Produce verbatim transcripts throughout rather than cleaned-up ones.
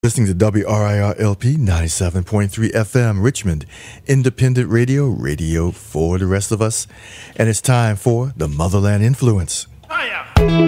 Listening to W R I R L P ninety-seven point three F M, Richmond, independent radio, radio for the rest of us. And it's time for the Motherland Influence. Hiya.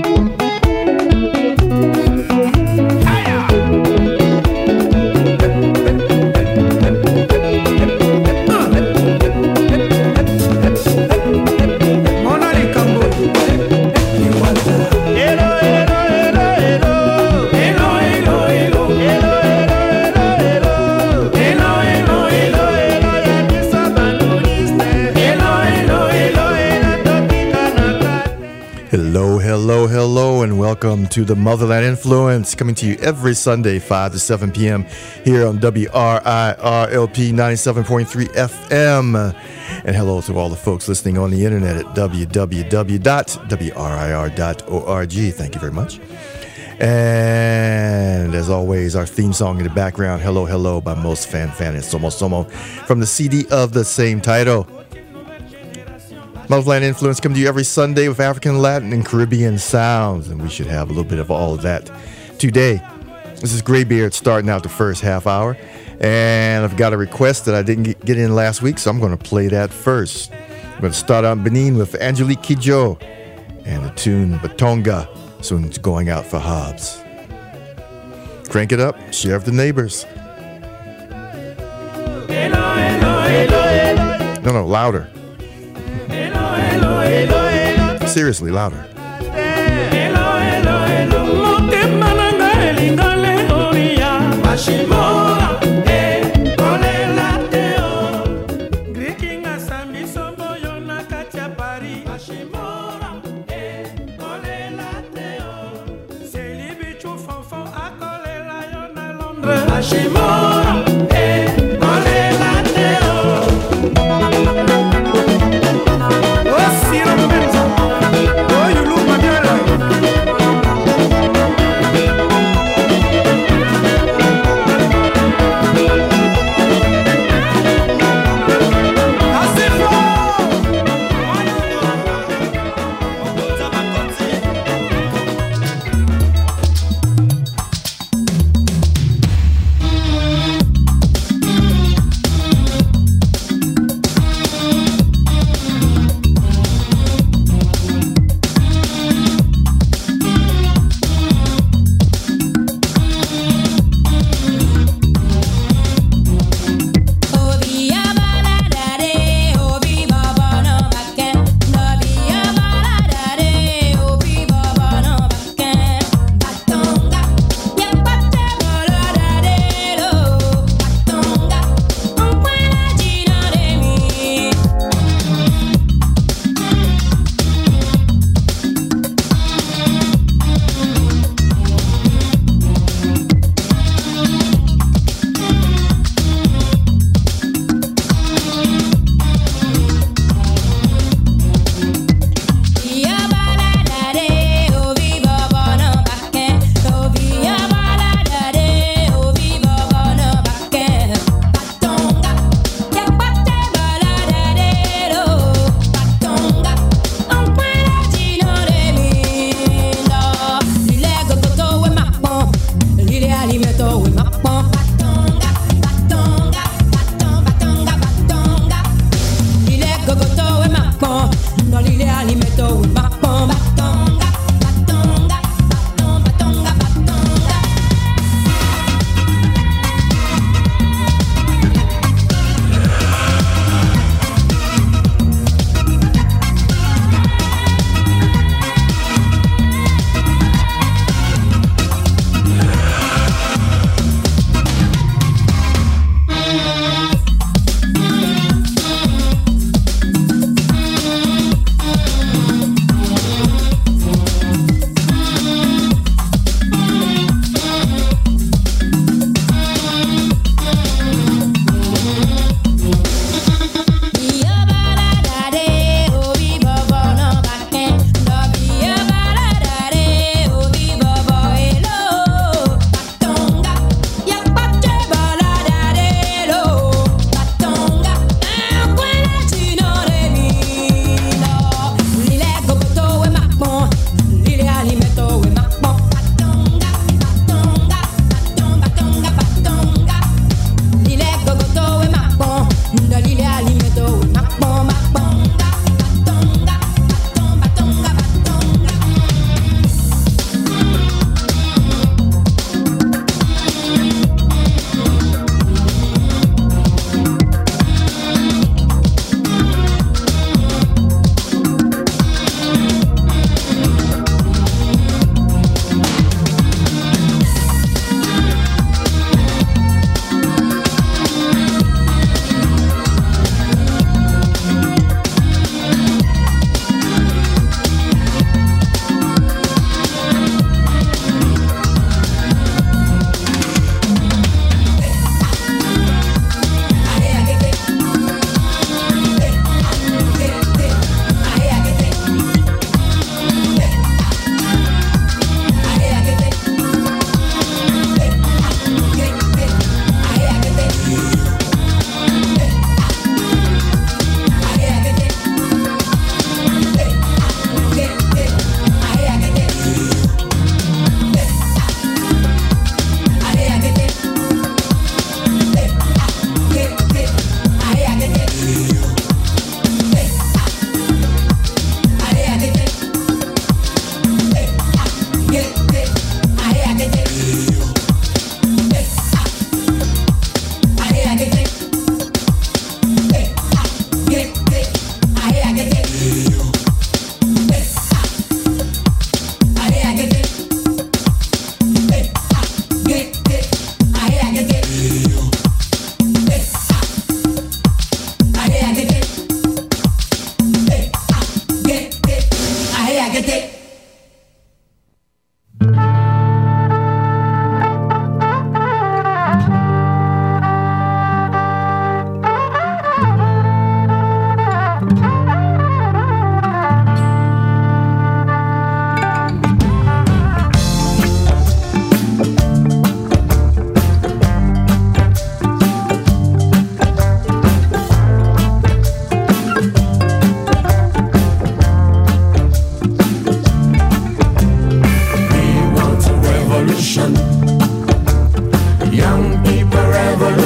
Hello, hello, hello, and welcome to the Motherland Influence, coming to you every Sunday, five to seven p.m. here on W R I R L P ninety-seven point three F M. And hello to all the folks listening on the internet at w w w dot w r i r dot org. Thank you very much. And as always, our theme song in the background, Hello, Hello by Most Fan Fan and Somo Somo from the C D of the same title. Motherland Influence coming to you every Sunday with African, Latin, and Caribbean sounds, and we should have a little bit of all of that today. This is Graybeard starting out the first half hour, and I've got a request that I didn't get in last week, so I'm going to play that first. I'm going to start out in Benin with Angelique Kidjo and the tune Batonga, so it's going out for Hobbs. Crank it up, share with the neighbors. No, no, louder. Seriously, louder.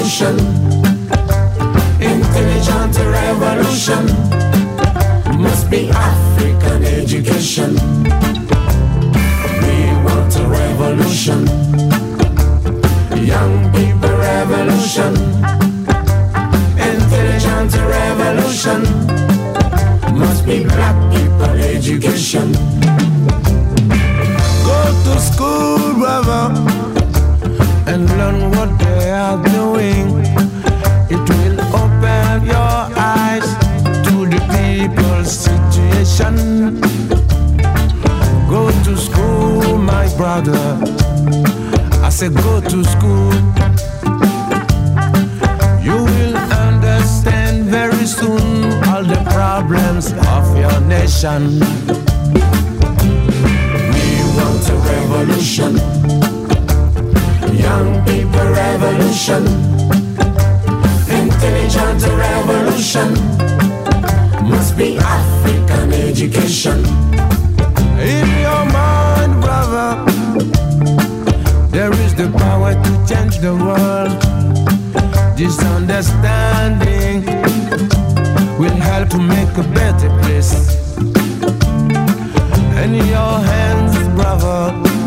revolution, intelligent revolution, must be African education. We want a revolution, young people revolution, intelligent revolution, must be black people education. Go to school, brother, and learn what they are doing. It will open your eyes to the people's situation. Go to school, my brother. I said go to school. You will understand very soon all the problems of your nation. We want a revolution, young people revolution, intelligent revolution, must be African education. In your mind, brother, there is the power to change the world. This understanding will help to make a better place. In your hands, brother,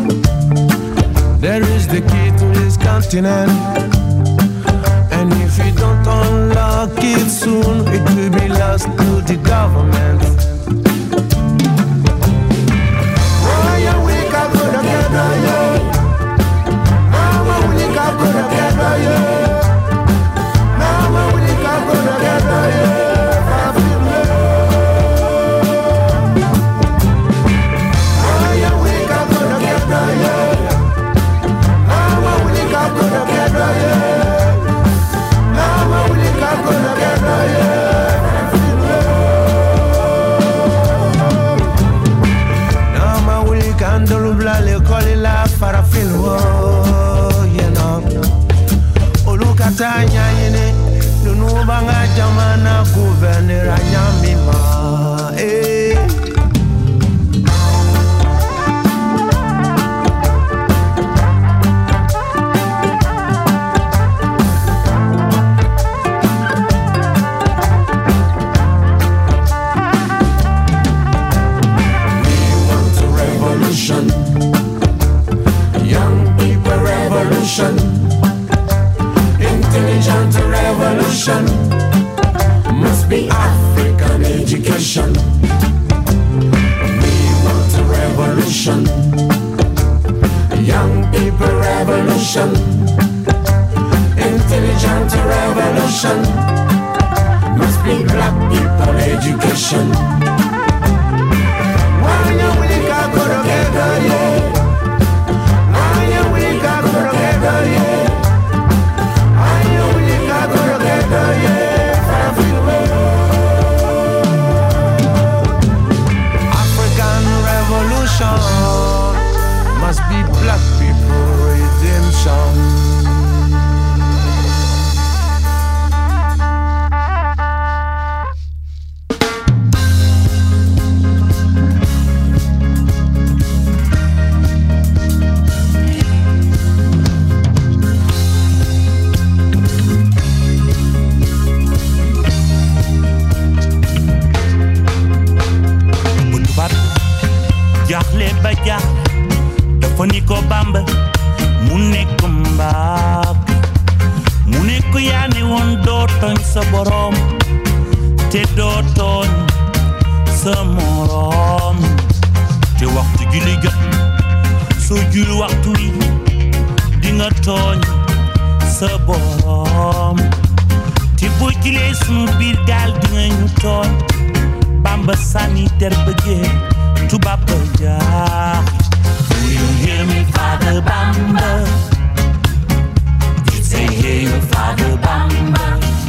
there is the key to this continent. And if you don't unlock it soon, it will be lost to the government. Oh, yeah, we got to together, yeah. Oh, we got to together, yeah. Oh, we got to together, yeah. Oh, yeah, we got to together, yeah. Oh, we got to together, yeah. Tanya yene Nunu banga jamana gouverneur anyamima eh We want a revolution, young people revolution, intelligent revolution, must be African education. We want a revolution, young people revolution, intelligent revolution, must be black people education. Why you we got to together, yeah. Why you we got to together, yeah. African revolution must be black people redemption. dafa ni ko Bamba mu nekk mbaak mu nekk yaa ne woon doo tooñ sa borom te doo tooñ sa morom te waxtu julli jot soo jul waxtu wi di nga tooñ sa borom te boo julee sunu biir gaal di nga ñu tooñ Bamba sànni der bëggee tubaab ba jaax. Do you hear me, Father Bamba? You say, hear you, Father Bamba.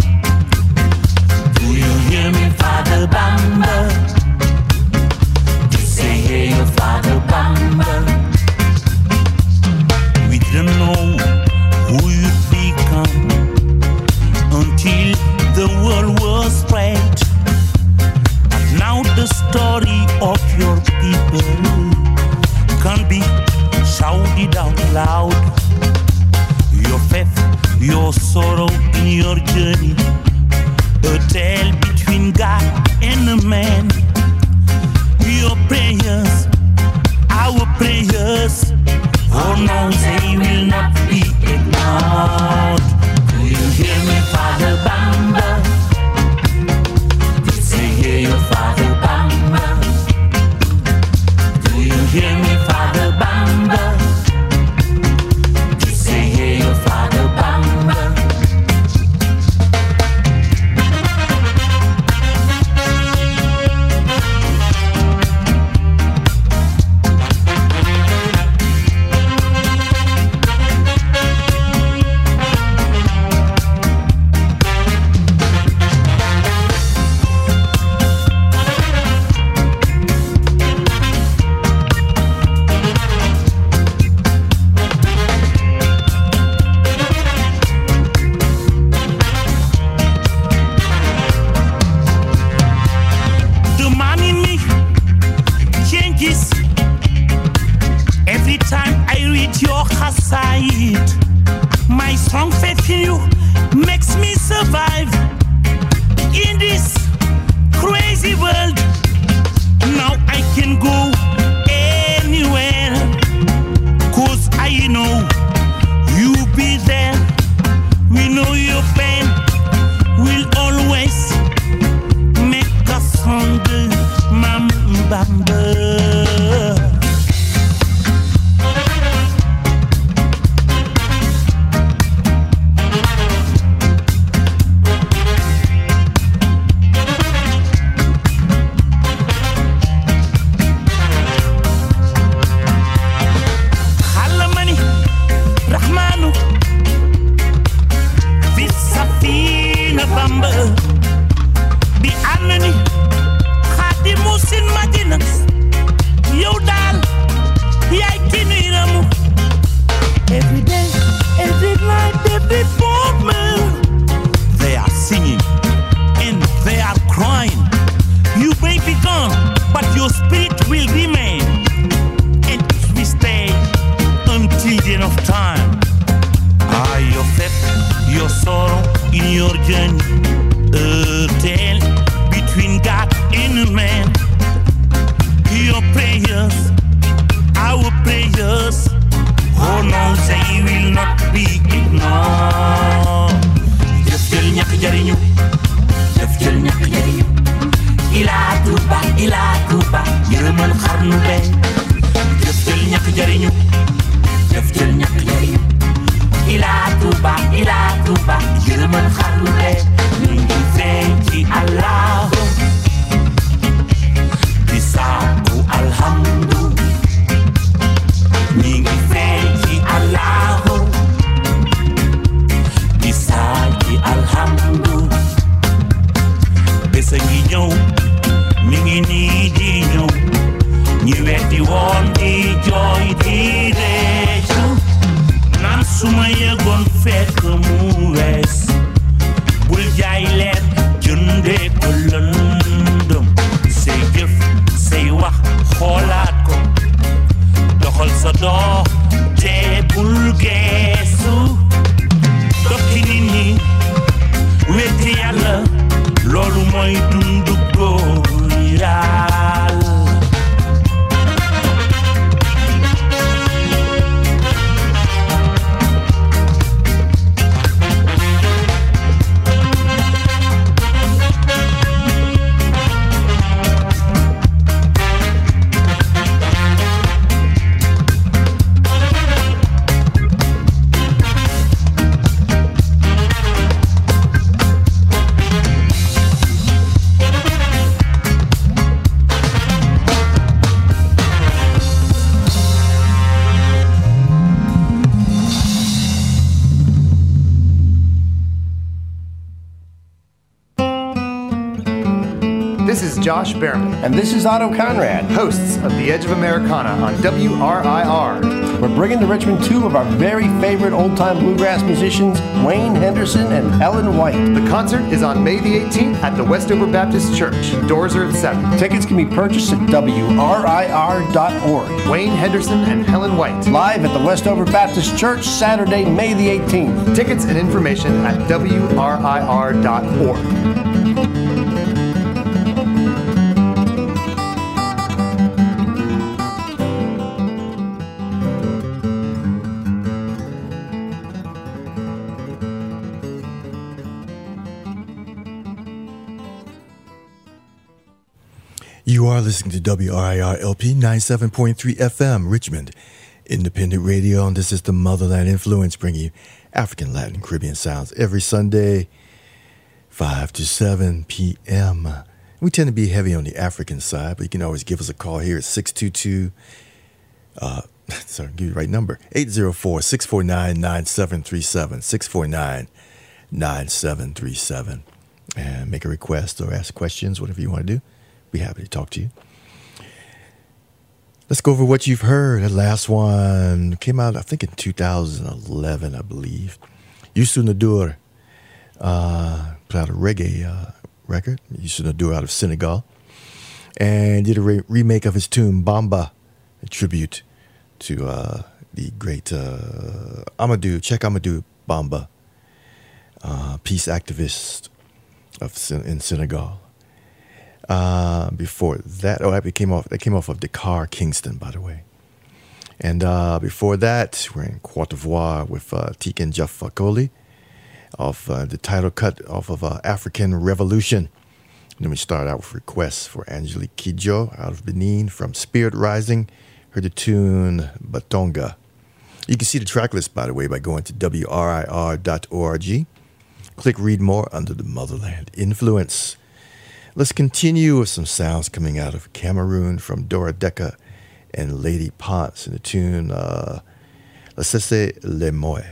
Do you hear me, Father Bamba? You say, hear you, Father Bamba. We didn't know who you'd become until the world was spread. But now the story of your people can be shouted out loud. your sorrow in your journey, a tale between God and a man. Your prayers, our prayers, oh no, they will not be ignored. Do you hear me, Father Bamba? Did they hear you, Father Bamba? Do you hear me, Father Bamba? Did they hear you, Father Bamba? My strong faith in you makes me survive in this crazy world. Now I can go anywhere, 'cause I know you be there. We know your pain will always make us stronger, Mambamba. This is Josh Behrman. And this is Otto Conrad, hosts of The Edge of Americana on W R I R. we're bringing to Richmond two of our very favorite old-time bluegrass musicians, Wayne Henderson and Helen White. The concert is on May the eighteenth at the Westover Baptist Church. Doors are at seven. Tickets can be purchased at W R I R dot org. Wayne Henderson and Helen White. Live at the Westover Baptist Church, Saturday, May the eighteenth. Tickets and information at W R I R dot org. You are listening to W R I R L P ninety-seven point three F M, Richmond Independent Radio, and this is the Motherland Influence, bringing you African, Latin, Caribbean sounds every Sunday, five to seven p.m. We tend to be heavy on the African side, but you can always give us a call here at six two two, uh, sorry, I'll give you the right number, eight zero four, six four nine, nine seven three seven, six four nine, nine seven three seven, and make a request or ask questions, whatever you want to do. Be happy to talk to you. Let's go over what you've heard. The last one came out, I think, in two thousand eleven, I believe. Youssou N'Dour uh, put out a reggae uh, record. Youssou N'Dour out of Senegal, and did a re- remake of his tune Bamba, a tribute to uh, the great uh, Amadou, Cheikh Amadou Bamba, uh, peace activist of in Senegal. Uh, before that, oh, that came off. That came off of Dakar, Kingston, by the way. And uh, before that, we're in Cote d'Ivoire with uh, Tiken Jah Fakoly off uh, the title cut off of uh, African Revolution. And then we start out with requests for Angelique Kidjo out of Benin from Spirit Rising. Heard the tune Batonga. You can see the track list, by the way, by going to W R I R dot org. Click Read More under the Motherland Influence. Let's continue with some sounds coming out of Cameroon from Dora Deka and Lady Ponce in the tune uh, La Cesse Le Moy.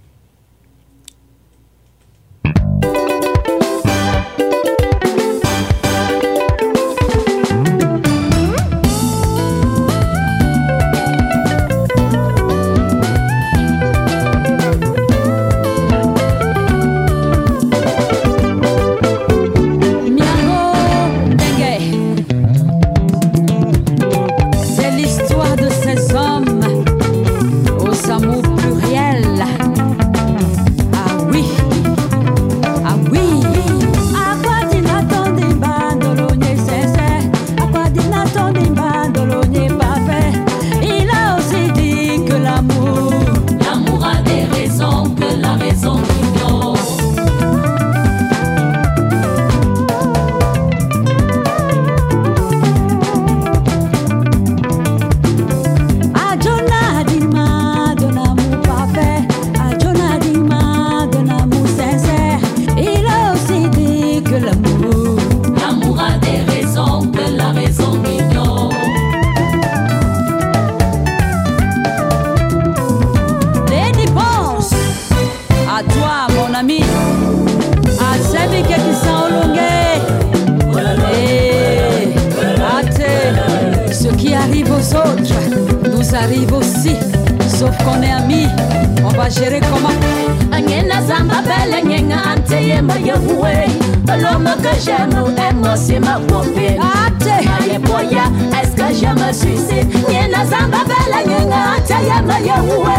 Arrive aussi, sauf qu'on est amis, on va gérer comment? Anyena zamba belle nyenga anteye mayewwe, l'homme que j'aime aime aussi ma copine. Ate, maye boya, est-ce que je me suicide? Nyena zamba belle nyenga anteye mayewwe.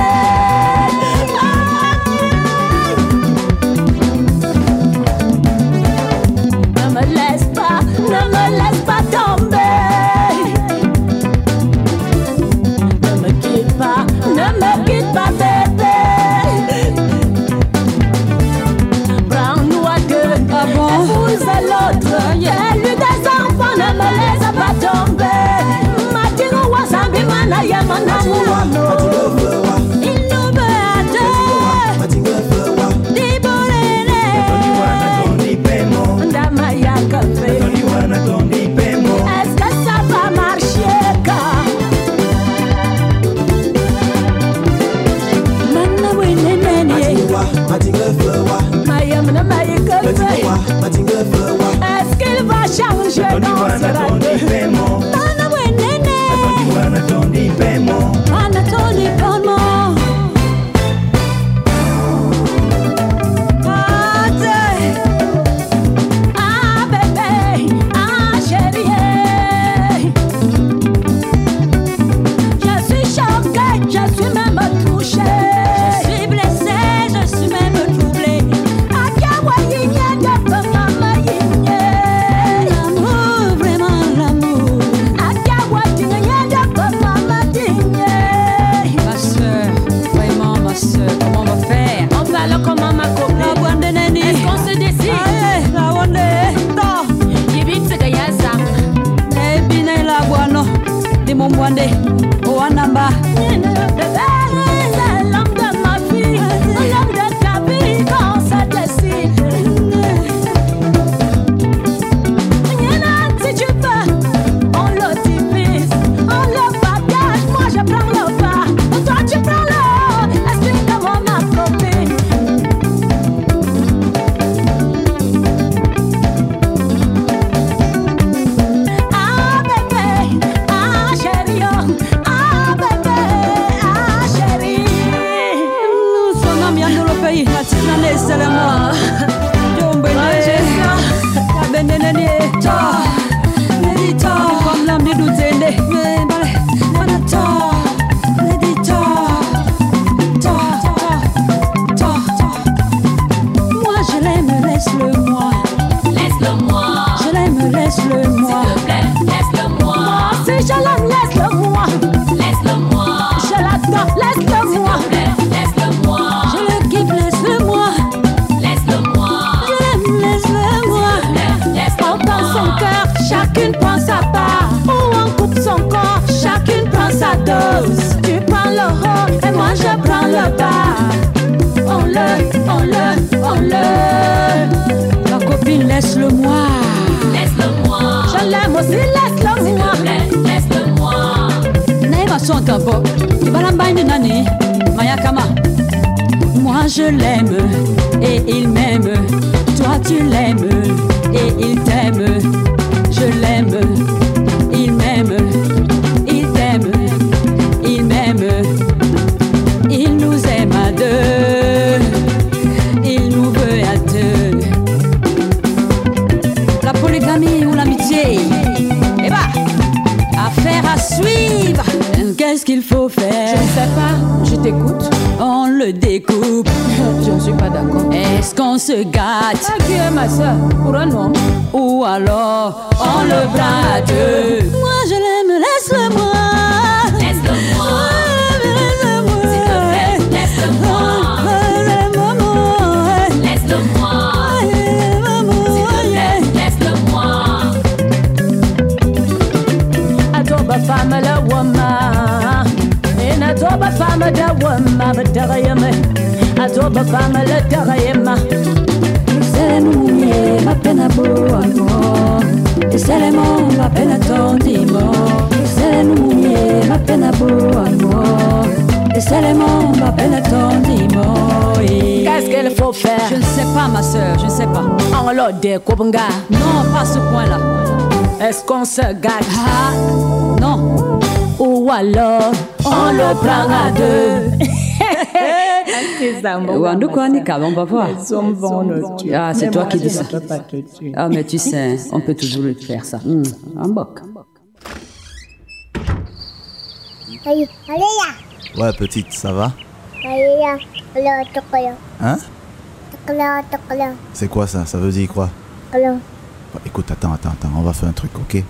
Ne me laisse pas, ne me laisse pas tomber. Ne me quitte pas, bébé. Prends-nous à deux, ah bon? Épouse l'autre. J'ai eu des enfants, ne me laisse pas tomber. Matino wasabi mana ya mana. Il nous veut à deux. Diborele. Ndamaya café. Est-ce que ça va marcher, car? Est-ce qu'il va changer dans ce radeau? Anatoli, prends-moi. Mombwande, Oanamba. L'homme de ma vie, l'homme de ta vie, quand ça décide. Si tu veux, on le divise, on le partage. Moi je prends le bas, toi tu prends le haut. Explique-moi ma copine. Ah bébé, ah chérie, ah bébé, ah chérie. Nous sommes bien dans le pays, maintenant laissez-le-moi. Comme l'âme du douzéné, moi je l'aime, laisse-le moi. Laisse-le moi. Je l'aime, laisse-le moi. S'il te plaît, laisse-le moi. Si je l'aime, laisse-le moi. Laisse-le moi. Je l'adore, laisse-le moi. S'il te plaît, laisse-le moi. Je le kiffe, laisse-le moi. Laisse-le moi. Je l'aime, laisse-le moi. On prend son cœur, chacune prend sa part. Ou on coupe son corps, chacune prend sa dose. Tu prends le haut et moi je prends le bas. On le, on le, on le. Ma copine, laisse-le moi. Laisse-le moi. Je l'aime aussi, laisse-le moi. Laisse-le moi. Naïva son tambo. Ibalambaïne nani. Mayakama. Moi je l'aime et il m'aime. Toi tu l'aimes et il t'aime. Je l'aime, il m'aime, il t'aime, il m'aime. Il nous aime à deux, il nous veut à deux. La polygamie ou l'amitié, eh bah, affaire à suivre. Qu'est-ce qu'il faut faire? Je ne sais pas, je t'écoute. On le découpe. Je ne suis pas d'accord. Est-ce qu'on se gâte? Ah, qui est ma soeur? Pour un homme. Ou alors on le prend à deux. Moi je l'aime, laisse-le moi. Laisse-le moi. Laisse-le-moi. S'il te plaît, laisse-le moi. Laisse-le moi. S'il te plaît, laisse-le moi. Adoba femme la woman. Et n'adoba femme da woman. But derrière adoba femme la derrière. C'est nous ma peine à beau amour. Et c'est les mots ma peine à ton dimanche. C'est nous ma peine à beau amour. Et c'est les mots ma peine à ton dimanche. Qu'est-ce qu'il faut faire? Je ne sais pas ma soeur, je ne sais pas. On l'a découpe. Non, pas à ce point-là. Est-ce qu'on se gâte? Ah, non. Ou alors on le prend à deux. On va voir. Ah, c'est toi qui dis ça. Ah, mais tu sais, on peut toujours le faire ça. Mmh. Un boc. Ouais, petite, ça va? Hein? C'est quoi ça? Ça veut dire quoi? Bah, écoute, attends, attends, attends, on va faire un truc, ok?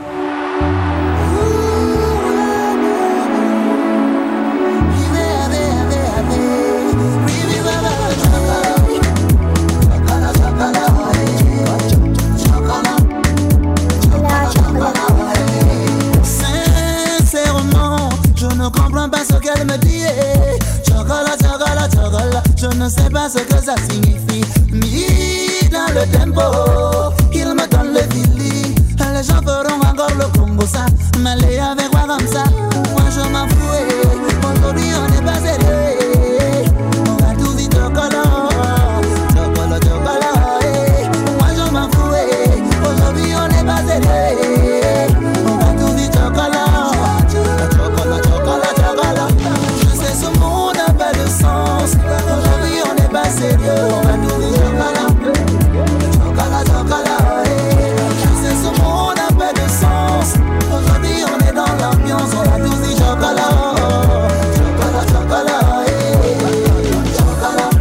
Je ne sais pas ce que ça signifie. Mis dans le tempo, il me donne le fili. Les gens feront encore le Congo ça. M'aller avec moi comme ça. Moi je m'en fous. Aujourd'hui on n'est pas sérieux. On va tout vite chocolat. Chocolat, chocolat. Moi je m'en fous. Aujourd'hui on n'est pas sérieux. On va tout vite chocolat. Chocolat, chocolat, chocolat. Je sais ce monde n'a pas de sens. Aujourd'hui on n'est pas sérieux. On va tout vite chocolat. Chocolat, chocolat. Je sais ce monde n'a pas de sens. Aujourd'hui on est dans l'ambiance. On va tout vite chocolat. Chocolat, chocolat. Chocolat,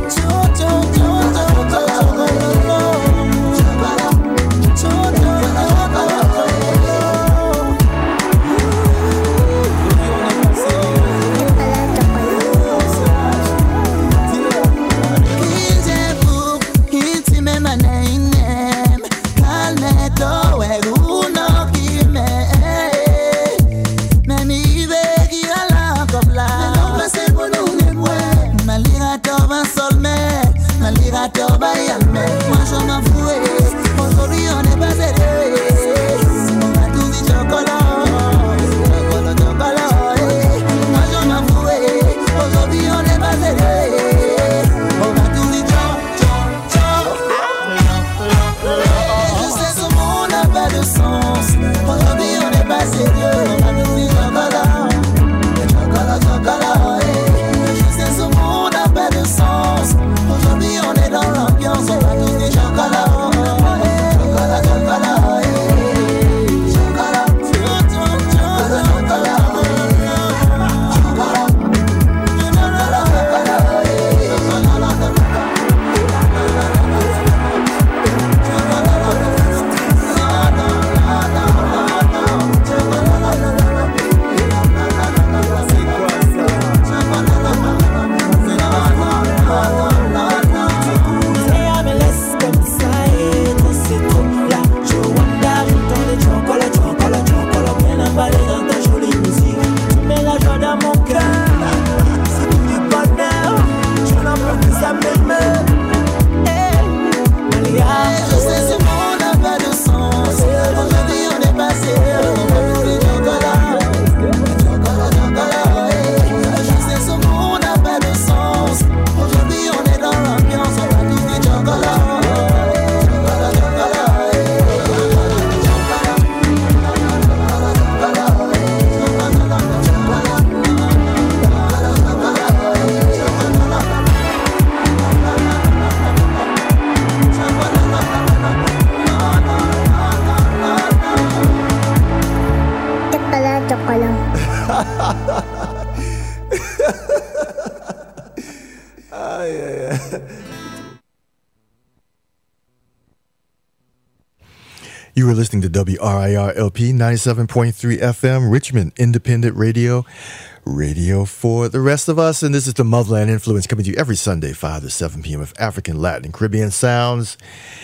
ordinateur va y aller. Moi je m'en fous, aujourd'hui on est pas sérieux. On va tout dire chocolat, chocolat, chocolat. Moi je m'en fous, aujourd'hui on est pas sérieux. On va tout dire choc, choc, choc. Je sais ce monde n'a pas de sens. Aujourd'hui on est pas sérieux. On va tout dire chocolat, chocolat, chocolat. Je sais ce monde n'a pas de sens. Aujourd'hui on est dans l'ambiance. On va tout dire chocolat, chocolat, chocolat. You were listening to W R I R L P ninety-seven point three F M, Richmond Independent Radio, radio for the rest of us. And this is the Motherland Influence coming to you every Sunday, five to seven p.m. with African, Latin, and Caribbean sounds.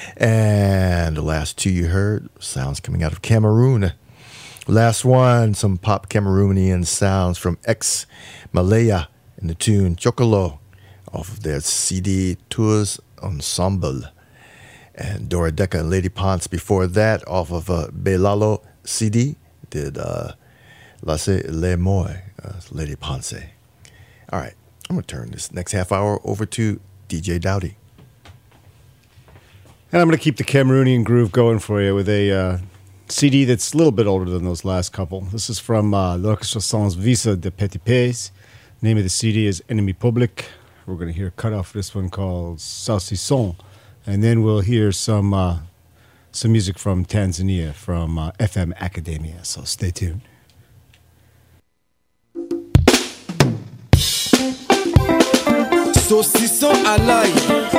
And the last two you heard, sounds coming out of Cameroon. Last one, some pop Cameroonian sounds from Ex Malaya in the tune Chocolo off of their C D Tours Ensemble. And Dora Decca and Lady Ponce before that off of uh, Belalo C D did uh, Laissez les Moy, uh, Lady Ponce. All right, I'm going to turn this next half hour over to D J Dowdy. And I'm going to keep the Cameroonian groove going for you with a uh, C D that's a little bit older than those last couple. This is from uh, L'Orchestre Sans Visa de Petit Pays. Name of the C D is Ennemi Public. We're going to hear a cut off this one called Saucisson. And then we'll hear some uh, some music from Tanzania, from uh, F M Academia. So stay tuned. Saucisson à l'ail.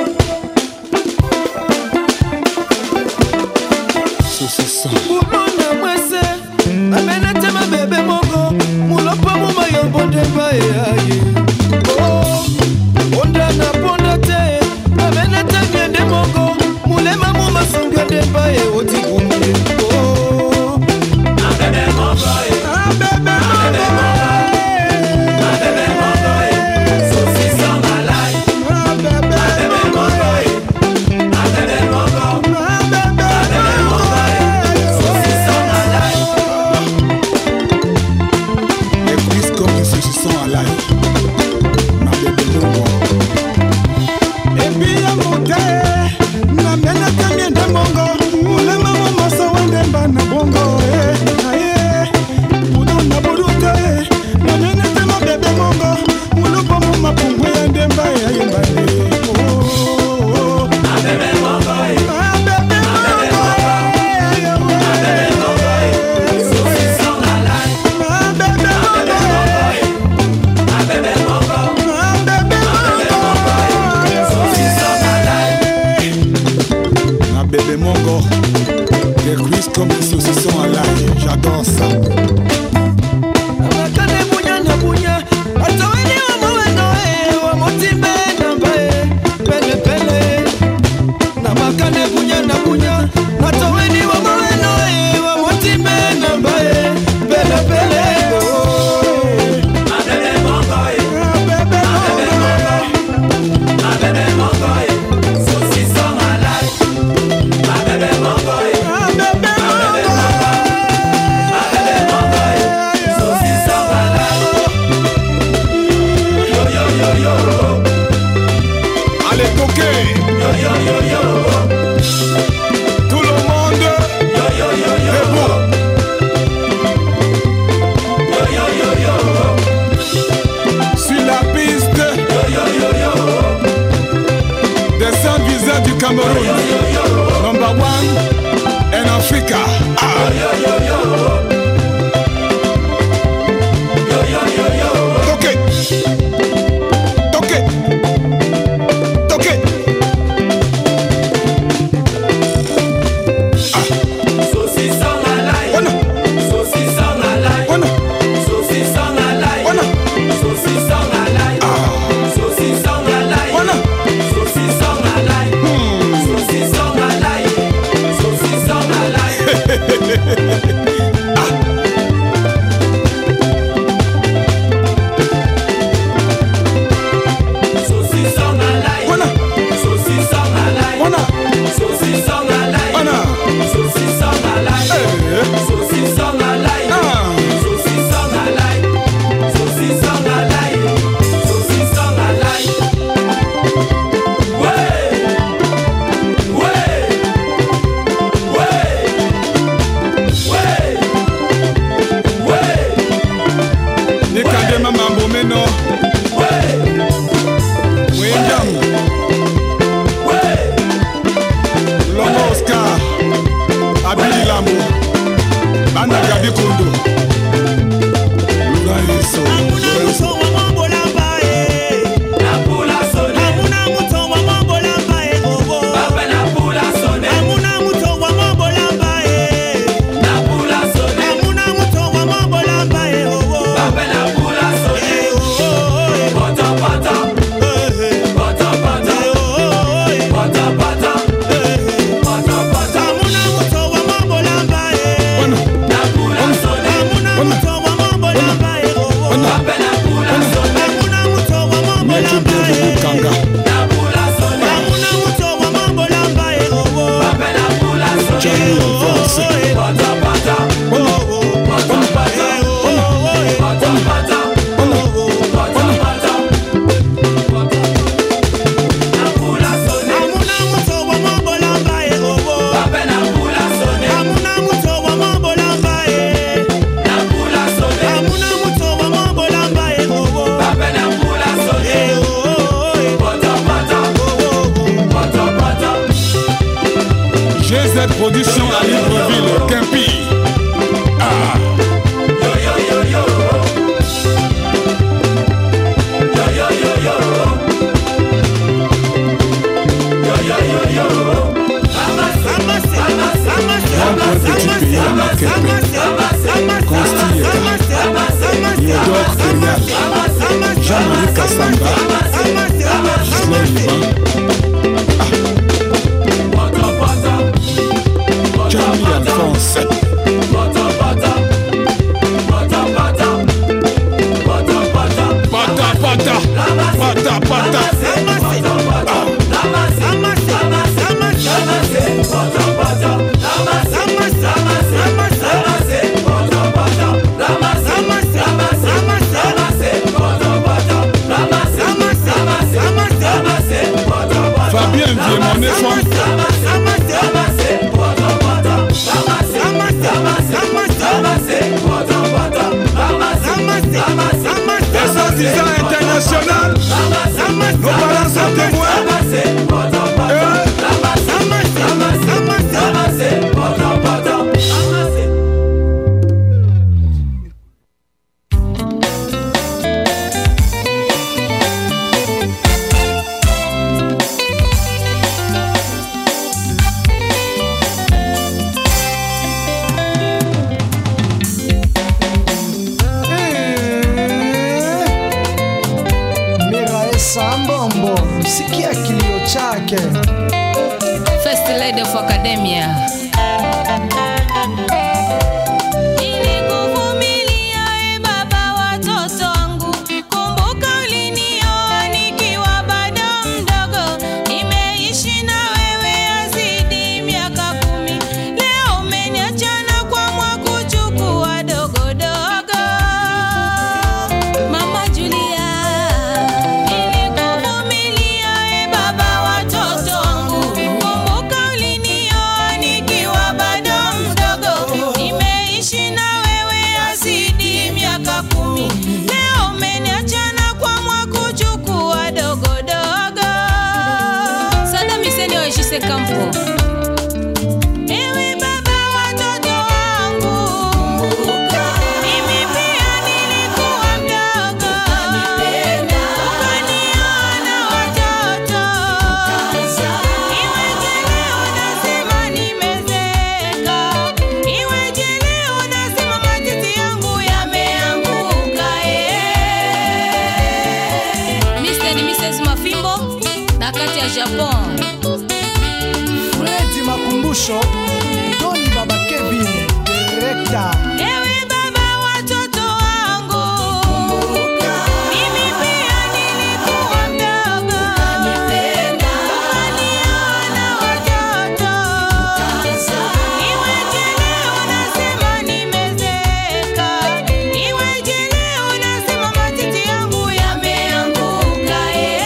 Saucisson. Umona mwese, amenete mabebe mongo, mulopa muma yobonde bae. Oh, onda na ponda te. Amenete ngende mongo, mulema muma songende bae oti kumye. Oh, abebe mongo, abebe mongo, abebe mongo, saucisson à l'ail, abebe mongo. Yo yo yo yo. Tout le monde. Yo yo yo yo. Debout. Yo yo yo yo. Sur la piste. Yo yo yo yo. Des cent visas du Cameroun. Yo yo yo yo. Number one in Africa. Ah. Yo yo yo yo. Yo yo yo yo. Okay. Production à Libreville, Quimpi. Ah. Yo yo yo yo. Yo yo yo yo. Yo yo yo yo. Amas, amas, amas, amas, amas, amas, amas, Constille, Yodor Serial, Jean-Marie Kassamba, Gislain Liban. Johnny Alphonse. Bata bata. Bata bata. Bata bata. Bata bata. Bata bata. Fabien Vieux-Monet international, nos parents sont témoins. First lady of academia. Mama Julia, ilikuvumilia e baba watoto Jose Campo. Japon. Freddy Makumbusho, Tony Baba Kevin, director. Ewe baba watoto wangu, mimi pia nilikuwa mdogo, ukaniona watoto, iweje leo unasema nimezeka, iweje leo unasema matiti yangu yameanguka, eh.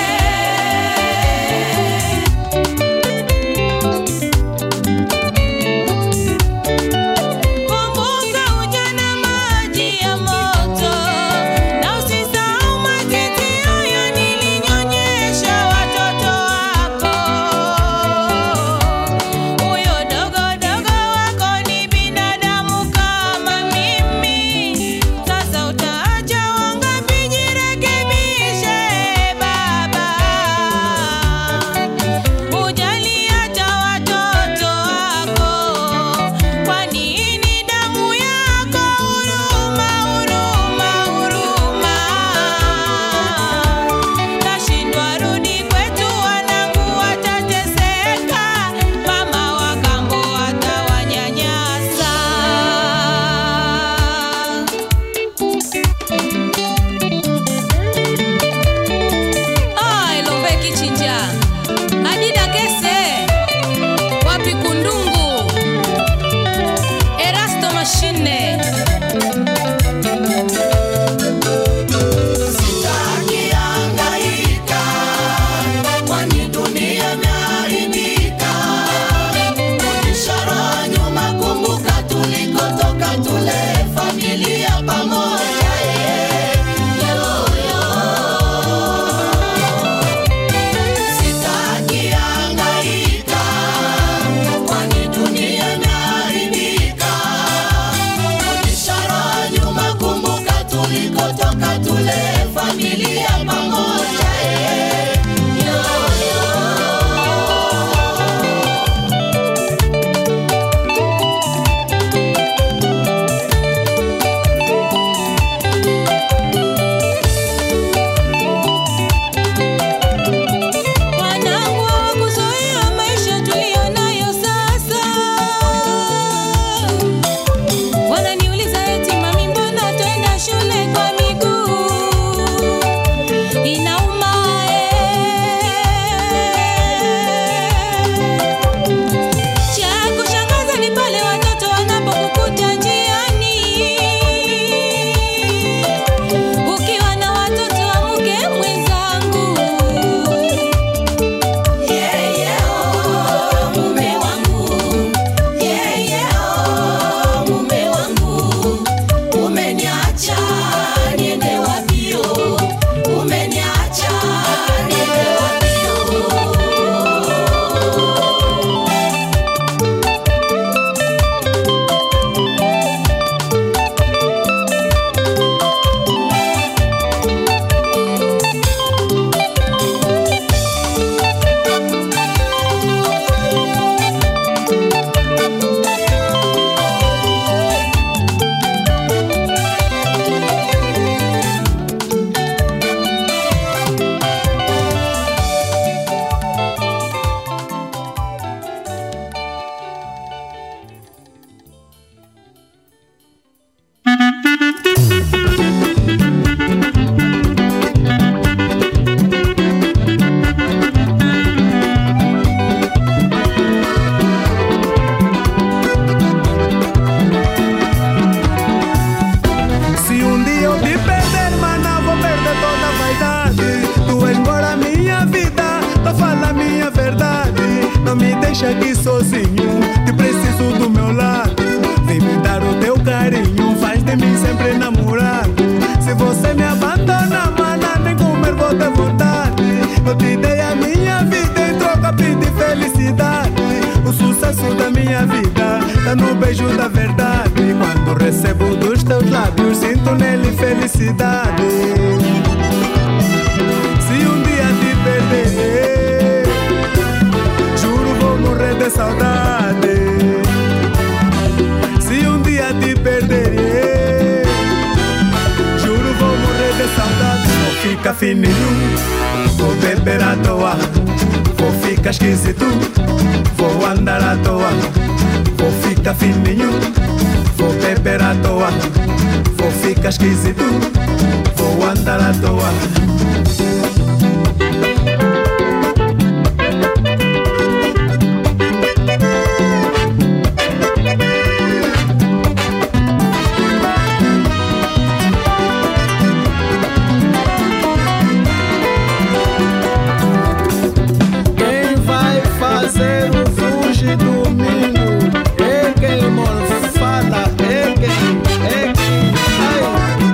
deixa aqui sozinho, te preciso do meu lado. Vem me dar o teu carinho, faz de mim sempre namorado. Se você me abandona, mana, nem comer vou ter vontade. Eu te dei a minha vida em troca, pedi felicidade. sucesso da minha vida tá no beijo da verdade. Quando recebo dos teus lábios, sinto nele felicidade. Se um dia te perder, juro vou morrer de saudade. Se um dia te perder, juro vou morrer de saudade. Vou ficar fininho, vou beber à toa, vou ficar esquisito, vou andar à toa. Vou ficar fininho, vou beber à toa, vou ficar esquisito, vou andar à toa. Quem vai fazer o fugi domingo? É quem mora fala, é quem, é quem, ai.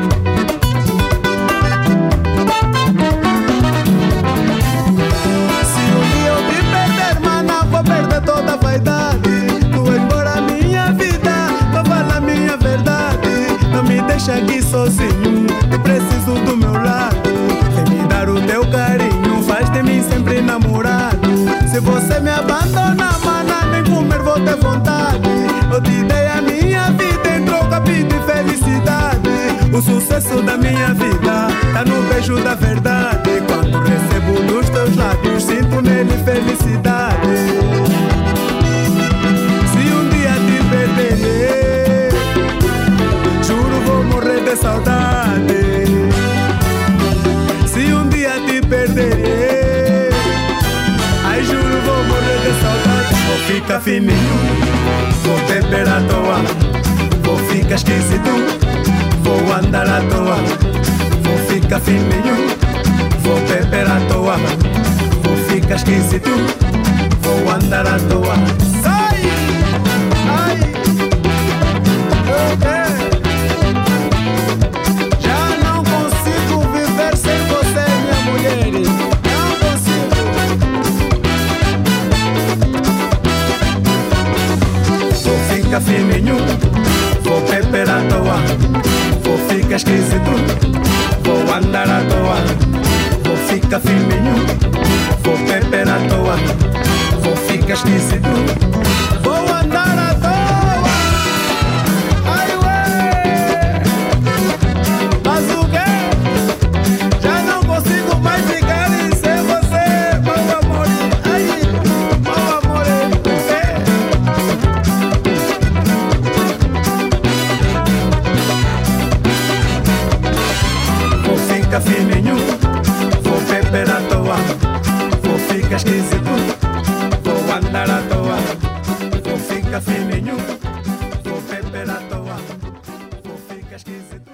Se um dia eu te perder, mana, vou perder toda a vaidade. Tu és embora a minha vida, tu fala a minha verdade. Não me deixa aqui sozinho, eu preciso do meu lado. Vem me dar o teu carinho, faz de mim sempre namorado. Se você me abandona, mana, nem comer vou ter vontade. Eu te dei a minha vida em troca, pedi felicidade. O sucesso da minha vida tá no beijo da verdade. Quando recebo dos teus lábios, sinto nele felicidade. Se um dia te perder, juro vou morrer de saudade. Se um dia te perder, ai juro vou morrer de saudade. Vou ficar fininho, vou beber à toa, vou ficar esquisito, vou andar à toa. Vou ficar fininho, vou beber à toa, vou ficar esquisito, vou andar à toa. Sai! Ai! Okay. Já não consigo viver sem você, minha mulher. Não consigo. Vou ficar fininho, vou beber à toa, vou ficar esquisito, vou andar à toa. Vou ficar fininho, vou beber à toa, vou ficar esquisito, vou andar à toa. Ai ué, mas o quê? Já não consigo mais ficar sem você, meu amor. Ai, meu amor, é. Vou ficar fininho, vou beber à toa, vou ficar esquisito, vou andar à toa. Vou ficar fininho, vou beber à toa, vou ficar esquisito.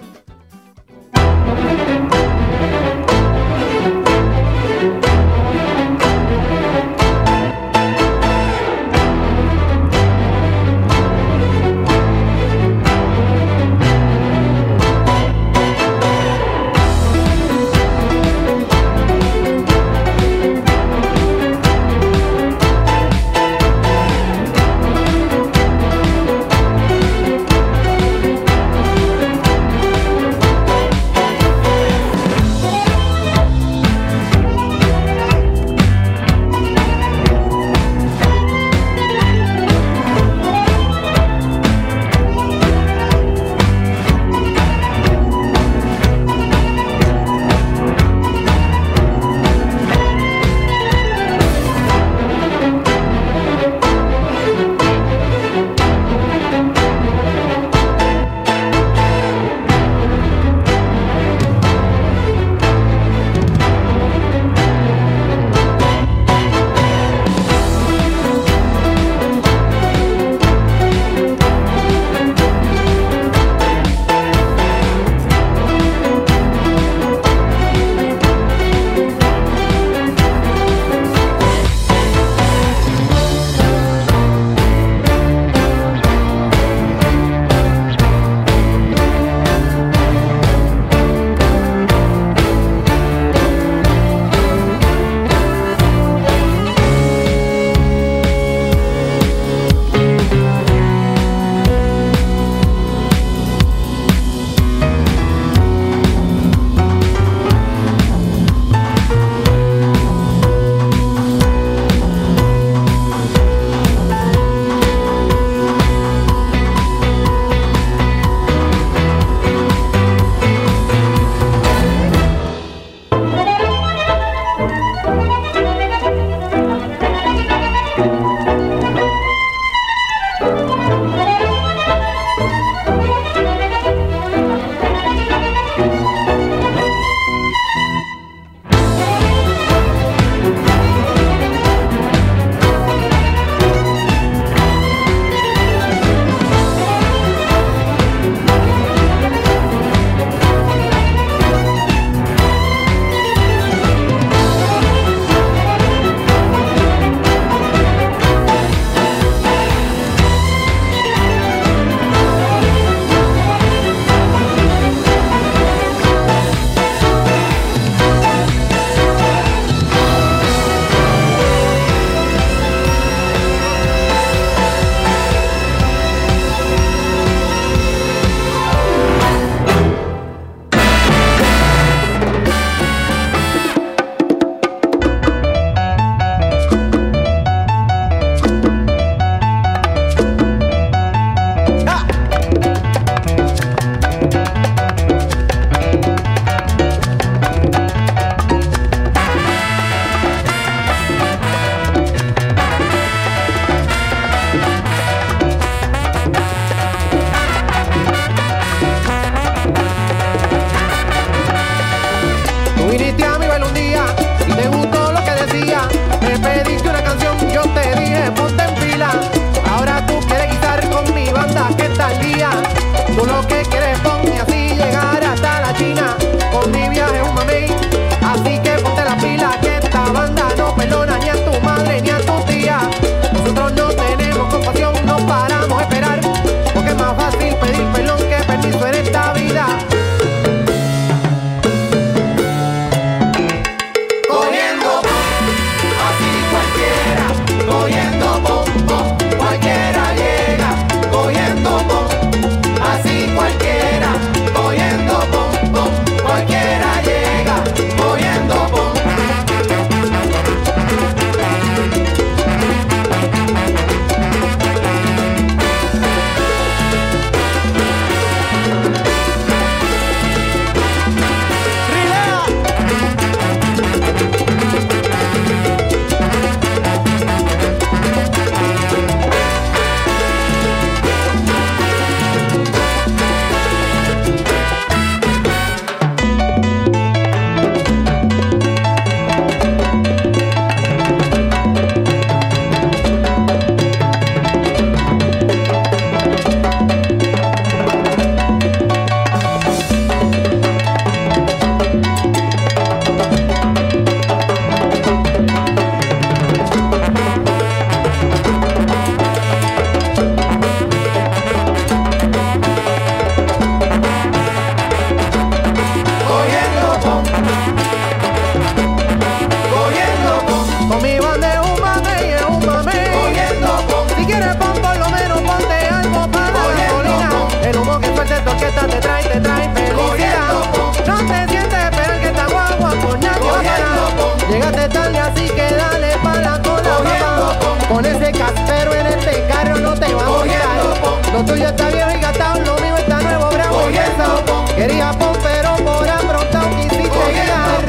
Lo tuyo está viejo y gastado, lo mío está nuevo, bravo y eso. Quería Japón, pero por aprontado quisiste guiar.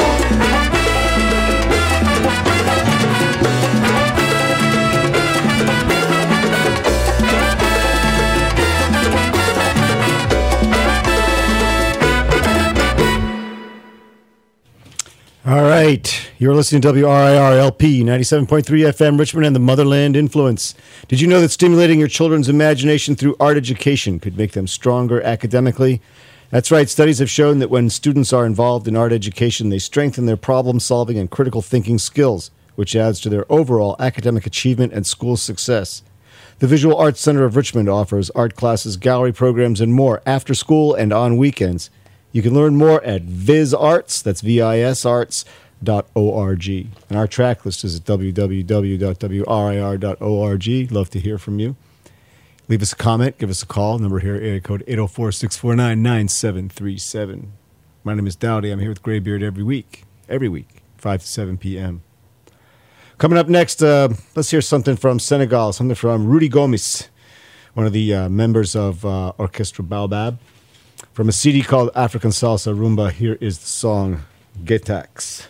All right. You're listening to W R I R L P ninety-seven point three F M Richmond and the Motherland Influence. Did you know that stimulating your children's imagination through art education could make them stronger academically? That's right. Studies have shown that when students are involved in art education, they strengthen their problem-solving and critical thinking skills, which adds to their overall academic achievement and school success. The Visual Arts Center of Richmond offers art classes, gallery programs, and more after school and on weekends. You can learn more at VisArts, that's V I S arts dot org. And our track list is at w w w dot w r i r dot org. Love to hear from you. Leave us a comment, give us a call. Number here, area code eight oh four, six four nine, nine seven three seven. My name is Dowdy. I'm here with Graybeard every week, every week, five to seven p.m. Coming up next, uh, let's hear something from Senegal, something from Rudy Gomis, one of the uh, members of uh, Orchestra Baobab. From a C D called African Salsa Rumba, here is the song Getax.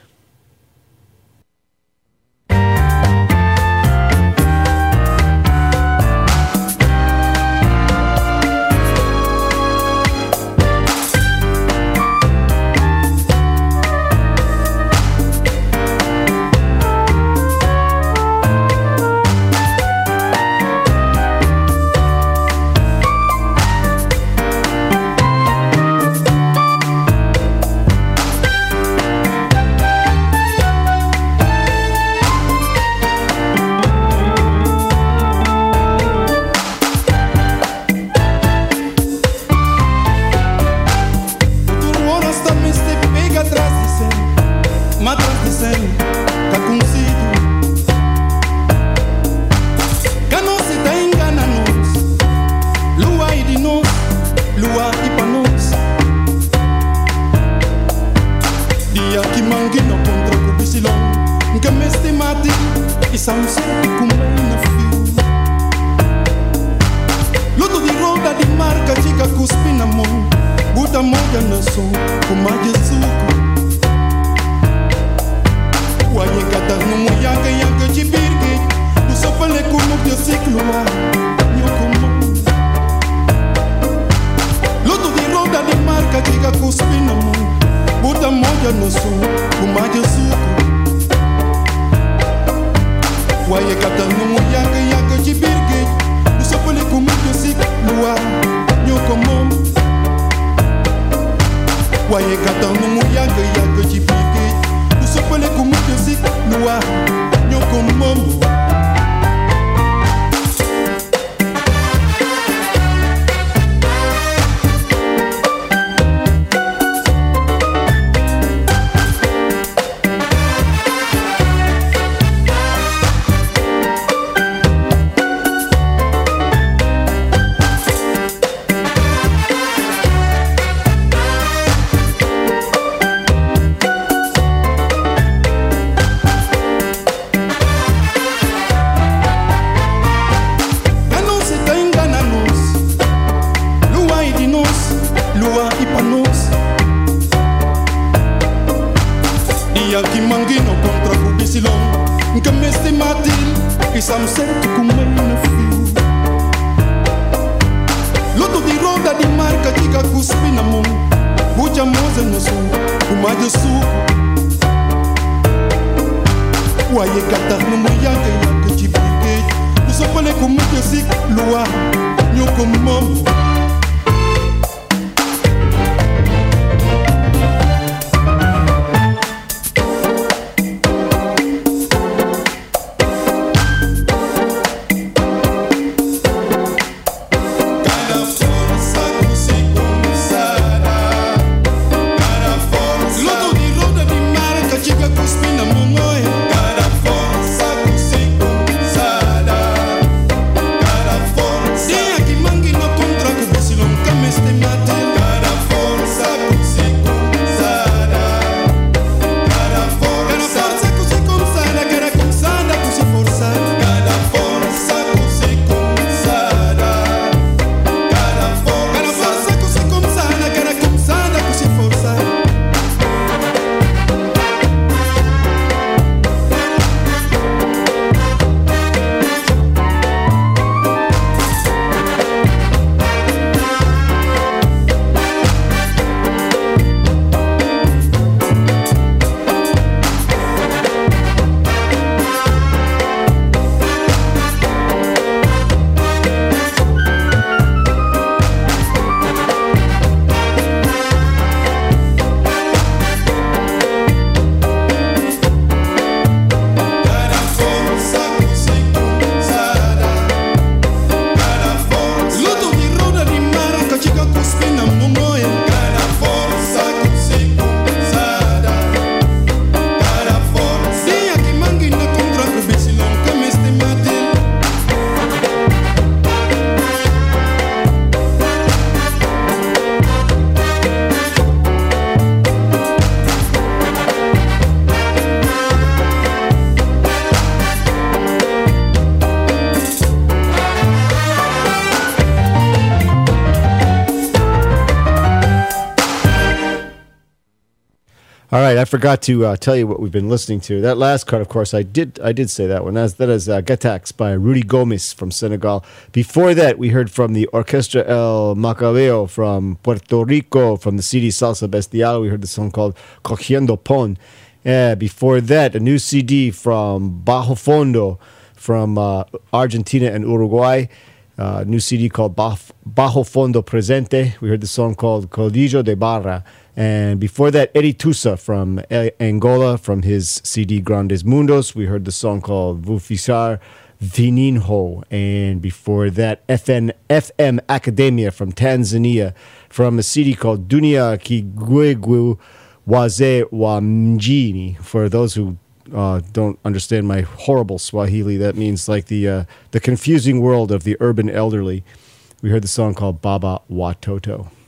Contra All right, I forgot to uh, tell you what we've been listening to. That last cut, of course, I did I did say that one. That's, that is uh, Getax by Rudy Gomez from Senegal. Before that, we heard from the Orquestra El Macabeo from Puerto Rico, from the C D Salsa Bestial. We heard the song called Cogiendo Pon. Uh, before that, a new C D from Bajo Fondo from uh, Argentina and Uruguay. Uh, new C D called Bajo Fondo Presente. We heard the song called Codillo de Barra. And before that, Eddie Tusa from Angola, from his C D Grandes Mundos. We heard the song called Vufisar Vininho. And before that, F N, F M Academia from Tanzania, from a C D called Dunia Kigwegu Waze wa Mjini. For those who uh, don't understand my horrible Swahili, that means like the uh, the confusing world of the urban elderly. We heard the song called Baba Watoto.